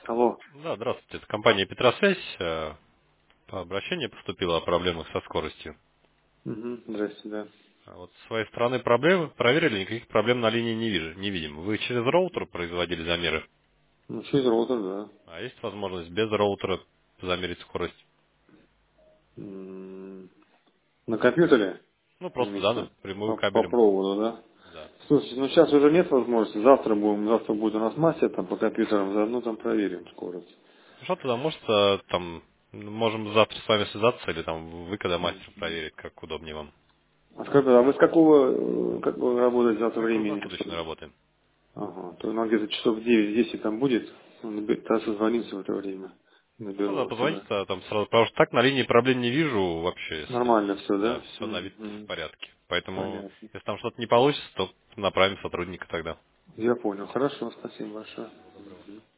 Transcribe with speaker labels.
Speaker 1: Алло.
Speaker 2: Да, здравствуйте. Это компания Петросвязь. По обращению поступило о проблемах со скоростью.
Speaker 1: Угу. Здрасте, да.
Speaker 2: Вот с своей стороны проблемы проверили, никаких проблем на линии не видим. Вы через роутер производили замеры,
Speaker 1: Ну, через роутер, да.
Speaker 2: а есть возможность без роутера замерить скорость?
Speaker 1: М, На компьютере
Speaker 2: Ну, просто, да,
Speaker 1: имеется
Speaker 2: напрямую
Speaker 1: по
Speaker 2: кабелем.
Speaker 1: проводу, да?
Speaker 2: Да.
Speaker 1: Слушайте, ну сейчас уже нет возможности. Завтра будет у нас мастер там по компьютерам, заодно там проверим скорость.
Speaker 2: Что тогда, может, можем завтра с вами связаться, или там вы, когда мастер проверит, как удобнее вам.
Speaker 1: А вы с какого, как вы работаете завтра
Speaker 2: Мы
Speaker 1: времени?
Speaker 2: круглосуточно работаем.
Speaker 1: Ага, то нам где-то часов 9-10 там будет. Тогда созвонимся в это время.
Speaker 2: Ну,
Speaker 1: Наберу
Speaker 2: да,
Speaker 1: вас
Speaker 2: позвоните
Speaker 1: туда.
Speaker 2: там сразу, потому что так на линии проблем не вижу вообще, если,
Speaker 1: Нормально все,
Speaker 2: да,
Speaker 1: да?
Speaker 2: все на вид в порядке. Поэтому,
Speaker 1: Понятно.
Speaker 2: если там что-то не получится, то направим сотрудника тогда.
Speaker 1: Я понял. Хорошо, спасибо большое.
Speaker 2: Всего доброго.